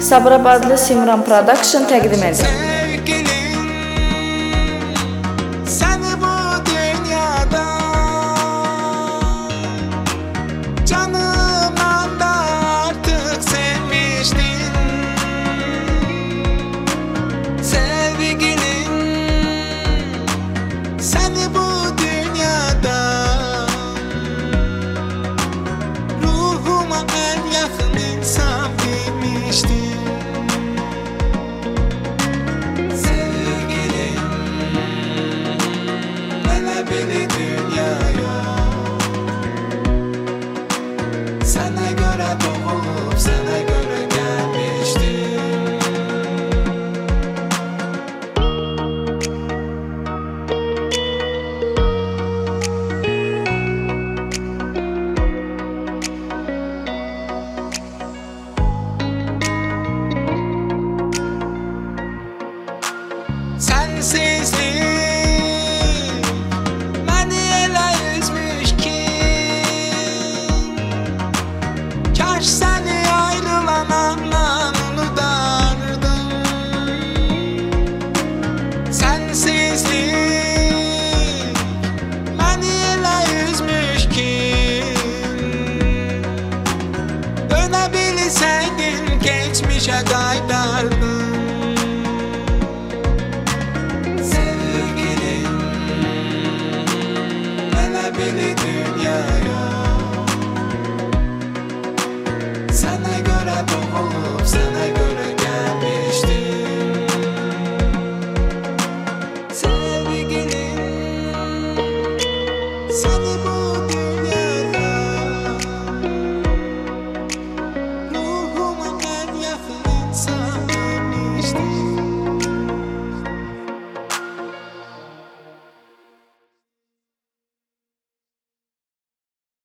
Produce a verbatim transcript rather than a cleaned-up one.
Sabirabadlı Simran Production təqdim edir. Seni bu dünyada canımdan da artık sevmiştin. Sevgilim, seni bu dünyada ruhuma en yakın insan demiştin. Beni dünyaya sana göre doğup sana göre gelmiştim. Sensizlik seni ayrılan andan unutardım. Sensizlik beni elə üzmüş ki, dönebilseydin geçmişe kaydardın. Sevgilim, elə beni dünyaya sana göre doğup sana